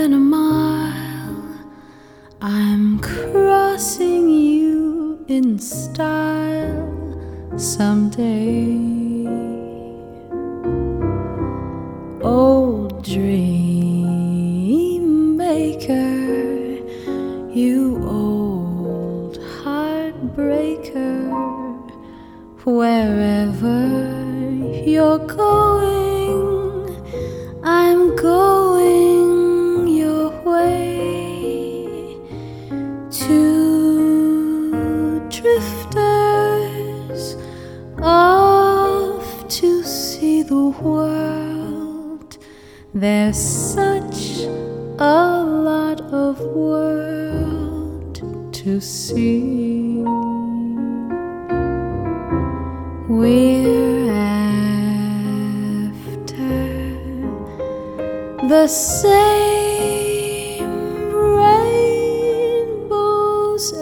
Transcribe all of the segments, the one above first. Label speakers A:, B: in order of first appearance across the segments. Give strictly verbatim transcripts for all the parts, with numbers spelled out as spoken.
A: than a mile. I'm crossing you in style someday. Old dream maker, you old heartbreaker, wherever you're going, I'm going your way. Two drifters off to see the world. There's such a lot of world to see. We're after the same rainbow's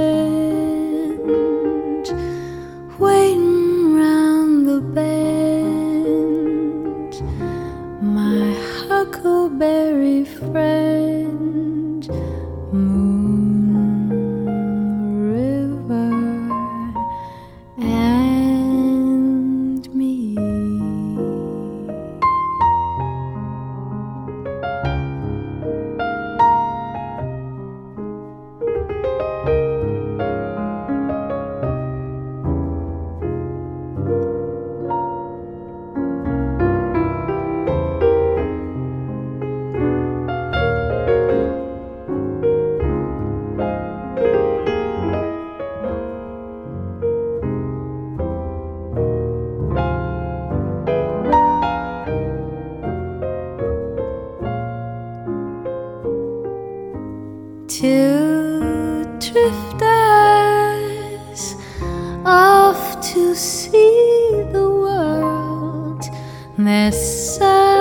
A: end, waiting round the bend, my huckleberry friend, Moon River and me. Two drifters off to see the world. There's